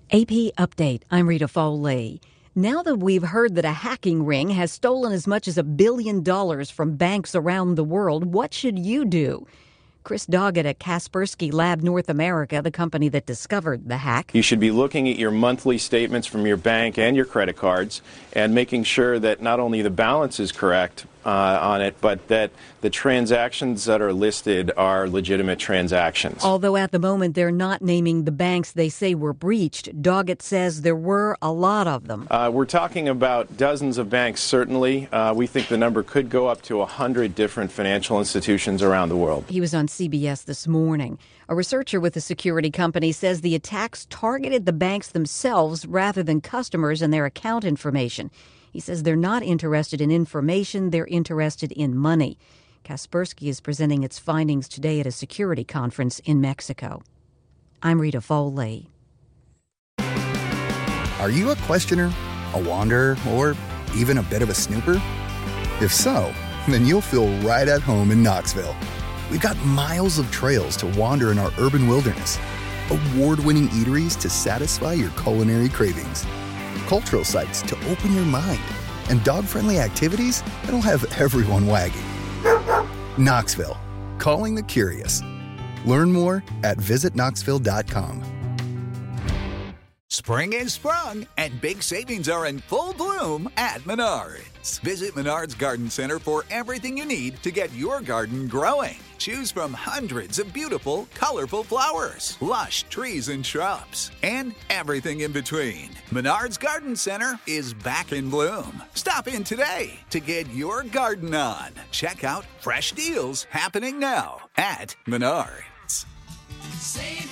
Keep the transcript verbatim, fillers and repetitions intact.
A P Update. I'm Rita Foley. Now that we've heard that a hacking ring has stolen as much as a billion dollars from banks around the world, what should you do? Chris Doggett at Kaspersky Lab North America, the company that discovered the hack. You should be looking at your monthly statements from your bank and your credit cards and making sure that not only the balance is correct uh, on it, but that the transactions that are listed are legitimate transactions. Although at the moment they're not naming the banks they say were breached, Doggett says there were a lot of them. Uh, we're talking about dozens of banks, certainly. Uh, we think the number could go up to one hundred different financial institutions around the world. He was on C B S this morning. A researcher with the security company says the attacks targeted the banks themselves rather than customers and their account information. He says they're not interested in information, they're interested in money. Kaspersky is presenting its findings today at a security conference in Mexico. I'm Rita Foley. Are you a questioner, a wanderer, or even a bit of a snooper? If so, then you'll feel right at home in Knoxville. We've got miles of trails to wander in our urban wilderness, award-winning eateries to satisfy your culinary cravings, cultural sites to open your mind, and dog-friendly activities that'll have everyone wagging. Knoxville, calling the curious. Learn more at visit knoxville dot com. Spring is sprung, and big savings are in full bloom at Menards. Visit Menards Garden Center for everything you need to get your garden growing. Choose from hundreds of beautiful, colorful flowers, lush trees and shrubs, and everything in between. Menards Garden Center is back in bloom. Stop in today to get your garden on. Check out fresh deals happening now at Menards. Save